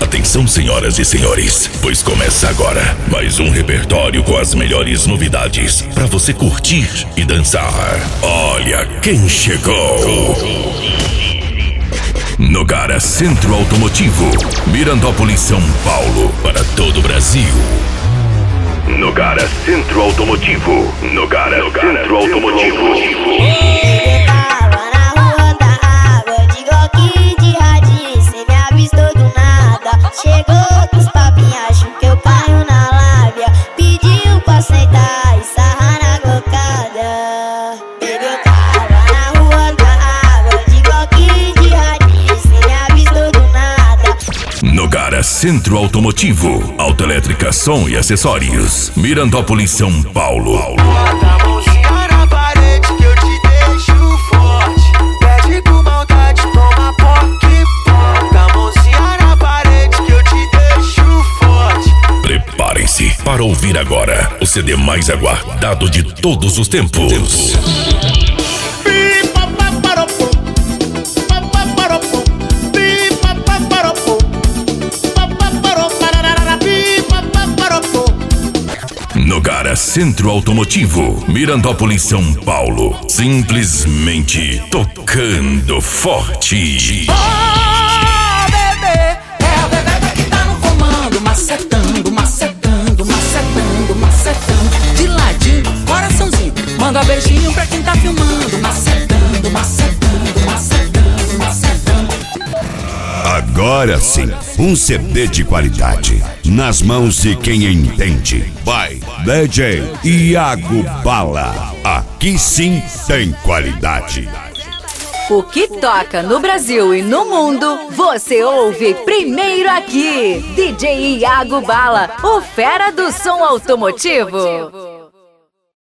Atenção, senhoras e senhores, pois começa agora mais um repertório com as melhores novidades para você curtir e dançar. Olha quem chegou! Nogara Centro Automotivo, Mirandópolis, São Paulo, para todo o Brasil. Nogara Centro Automotivo. Nogara Centro Automotivo. Chegou com os papinhos, acho que eu caio na lábia. Pediu pra sentar e sarrar na cocada. Baby, eu tava na rua da água, de glock de radinho, cê me avistou do nada. Nogara Centro Automotivo, autoelétrica, som e acessórios. Mirandópolis, São Paulo. Bota a mãozinha na parede que eu te deixo forte. Pede com maldade, toma poque. Bota a mãozinha na parede que eu te deixo forte. Preparem-se para ouvir agora o CD mais aguardado de todos os tempos. Nogara Centro Automotivo, Mirandópolis, São Paulo. Simplesmente tocando forte. Oh, bebê, é o bebê que tá no comando, macetando, macetando, macetando, macetando. De ladinho, coraçãozinho, manda beijinho pra quem tá filmando, macetando, macetando, macetando, macetando. Agora sim, um CD de qualidade nas mãos de quem entende. Vai, DJ Iago Bala. Aqui sim tem qualidade. O que toca no Brasil e no mundo, você ouve primeiro aqui. DJ Iago Bala, o fera do som automotivo.